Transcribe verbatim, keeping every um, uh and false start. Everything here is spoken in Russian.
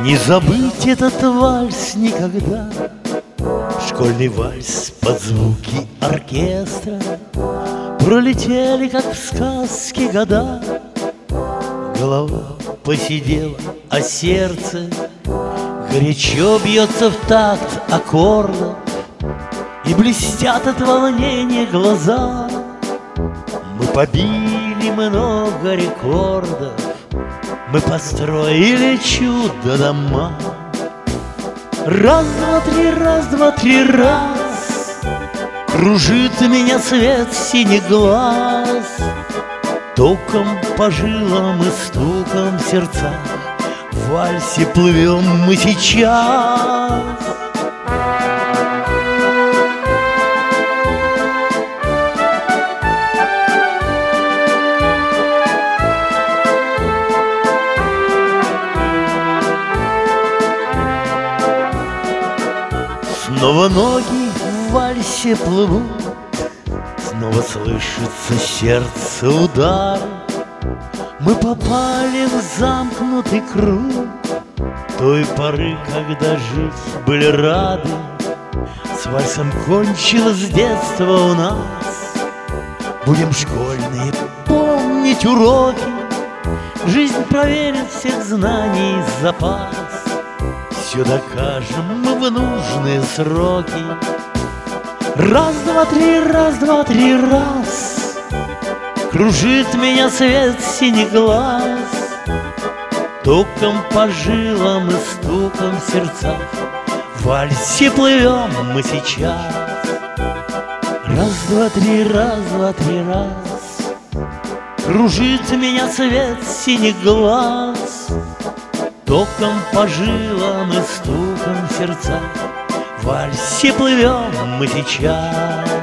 Не забыть этот вальс никогда, школьный вальс под звуки оркестра. Пролетели, как в сказке, года, голова посидела, а сердце горячо бьется в такт аккордов, и блестят от волнения глаза. Мы побили много рекордов, мы построили чудо-дома. Раз, два, три, раз, два, три, раз кружит меня свет синих глаз. Током по жилам и стуком в сердцах в вальсе плывем мы сейчас. Снова ноги в вальсе плывут, снова слышится сердце удар. Мы попали в замкнутый круг той поры, когда жить были рады. С вальсом кончилось детство у нас. Будем школьные помнить уроки, жизнь проверит всех знаний запас. Все докажем мы в нужные сроки. Раз, два, три, раз, два, три, раз кружит меня свет синих глаз. Током по жилам и стуком в сердцах в вальсе плывем мы сейчас. Раз, два, три, раз, два, три, раз кружит меня свет синих глаз. Током по жилам и стуком в сердцах в вальсе плывем мы сейчас.